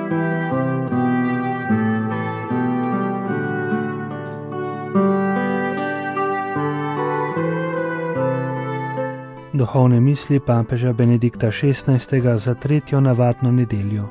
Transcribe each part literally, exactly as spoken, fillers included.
Duhovne misli papeža Benedikta šestnajstega za tretjo navadno nedeljo.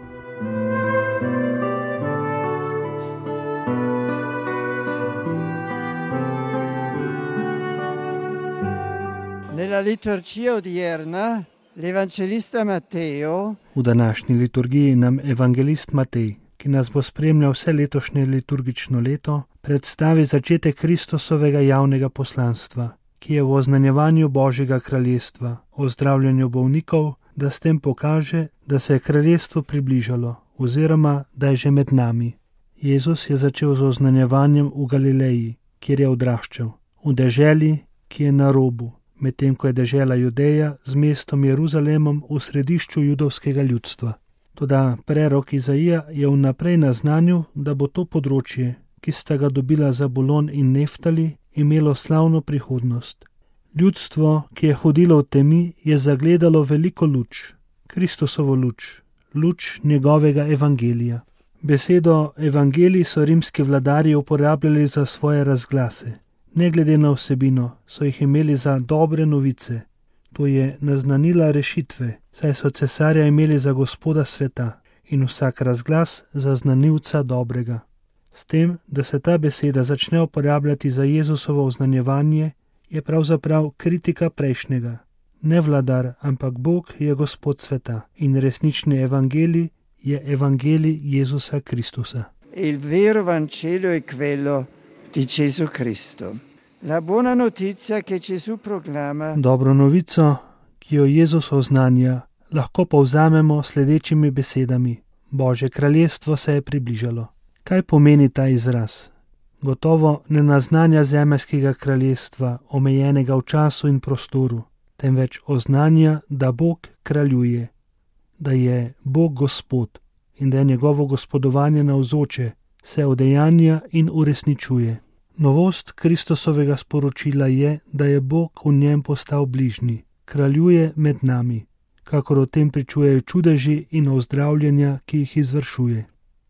Nella liturgia odierna l'Evangelista Matteo V današnji liturgiji nam evangelist Matej, ki nas bo spremljal vse letošnje liturgično leto, predstavi začetek Kristusovega javnega poslanstva, ki je v oznanjevanju Božjega kraljestva, o zdravljenju bolnikov, da s tem pokaže, da se je kraljestvo približalo oziroma da je že med nami. Jezus je začel z oznanjevanjem v Galileji, kjer je odraščal, v deželi, ki je na robu, medtem ko je dežela Judeja z mestom Jeruzalemom v središču judovskega ljudstva. Toda prerok Izaija je vnaprej naznanil, da bo to področje, ki sta ga dobila Zabulon in Neftali, imelo slavno prihodnost. Ljudstvo, ki je hodilo v temi, je zagledalo veliko luč, Kristusovo luč, luč njegovega evangelija. Besedo evangelij so rimski vladarji uporabljali za svoje razglase. Ne glede na vsebino, so jih imeli za dobre novice, to je naznanila rešitve, saj so cesarja imeli za gospoda sveta in vsak razglas za znanilca dobrega. S tem, da se ta beseda začne uporabljati za Jezusovo oznanjevanje, je pravzaprav kritika prejšnjega. Ne vladar, ampak Bog je gospod sveta in resnični evangelij je evangelij Jezusa Kristusa. Il vero Vangelo è quello di Gesù Cristo. La buona notizia che Gesù proclama. Dobro novico, ki jo Jezus oznanja, lahko povzamemo sledečimi besedami. Božje kraljestvo se je približalo. Kaj pomeni ta izraz? Gotovo ne naznanja zemeljskega kraljestva, omejenega v času in prostoru, temveč oznanja, da Bog kraljuje, da je Bog gospod in da je njegovo gospodovanje navzoče, se udejanja in uresničuje. Novost Kristusovega sporočila je, da je Bog v njem postal bližnji, kraljuje med nami, kakor o tem pričujejo čudeži in ozdravljenja, ki jih izvršuje.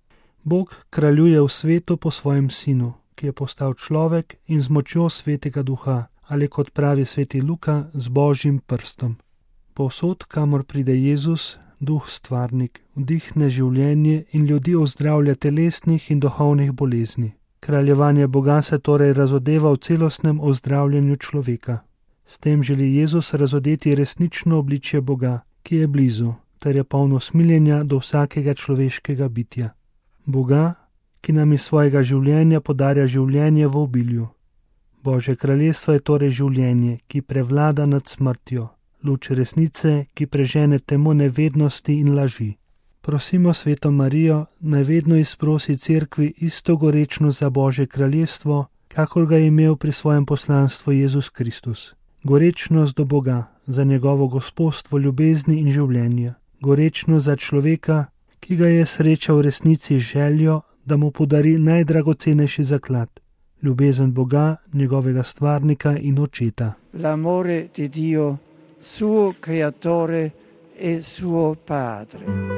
Bog kraljuje v svetu po svojem sinu, ki je postal človek in z močjo svetega duha, ali kot pravi sveti Luka, z Božjim prstom. Povsod, kamor pride Jezus, duh stvarnik, vdihne življenje in ljudi ozdravlja telesnih in duhovnih bolezni. Kraljevanje Boga se torej razodeva v celostnem ozdravljanju človeka. S tem želi Jezus razodeti resnično obličje Boga, ki je blizu, ter je polno smiljenja do vsakega človeškega bitja. Boga, ki nam iz svojega življenja podarja življenje v obilju. Božje kraljestvo je torej življenje, ki prevlada nad smrtjo, luč resnice, ki prežene temo nevednosti in laži. Prosimo sveto Marijo, naj vedno izprosi cerkvi isto gorečnost za Božje kraljestvo, kakor ga je imel pri svojem poslanstvu Jezus Kristus. Gorečnost do Boga, za njegovo gospodstvo ljubezni in življenja. Gorečnost za človeka, ki ga je sreča v resnici željo, da mu podari najdragocenejši zaklad, ljubezen Boga, njegovega stvarnika in očeta. L'amore di Dio, suo creatore e suo padre.